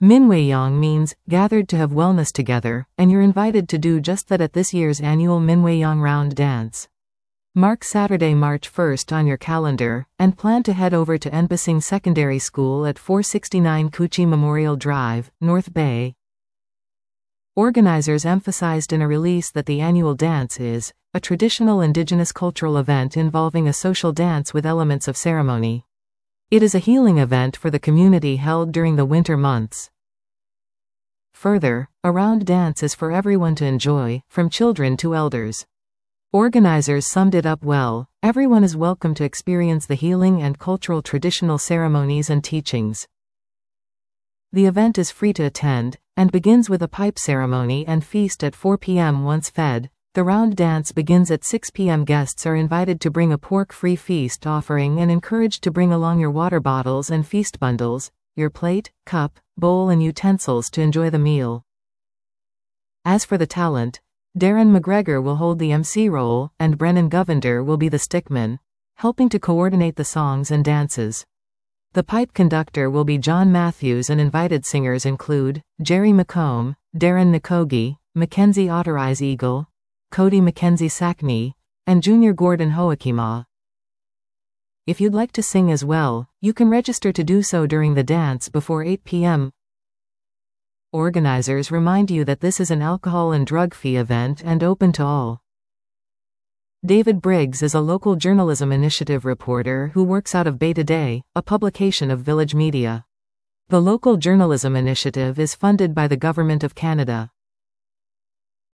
Minwaeyang means, gathered to have wellness together, and you're invited to do just that at this year's annual Minwaeyang Round Dance. Mark Saturday, March 1st on your calendar, and plan to head over to Enbasing Secondary School at 469 Cuchi Memorial Drive, North Bay. Organizers emphasized in a release that the annual dance is a traditional indigenous cultural event involving a social dance with elements of ceremony. It is a healing event for the community held during the winter months. Further, a round dance is for everyone to enjoy, from children to elders. Organizers summed it up well: everyone is welcome to experience the healing and cultural traditional ceremonies and teachings. The event is free to attend, and begins with a pipe ceremony and feast at 4 p.m. Once fed, the round dance begins at 6 p.m. Guests are invited to bring a pork-free feast offering and encouraged to bring along your water bottles and feast bundles, your plate, cup, bowl and utensils to enjoy the meal. As for the talent, Darren McGregor will hold the MC role, and Brennan Govender will be the stickman, helping to coordinate the songs and dances. The pipe conductor will be John Matthews, and invited singers include Jerry McComb, Darren Nkogi, Mackenzie Otterize Eagle, Cody Mackenzie Sackney, and Junior Gordon Hoakima. If you'd like to sing as well, you can register to do so during the dance before 8 p.m. Organizers remind you that this is an alcohol and drug-free event and open to all. David Briggs is a local journalism initiative reporter who works out of Bay Today, a publication of Village Media. The local journalism initiative is funded by the Government of Canada.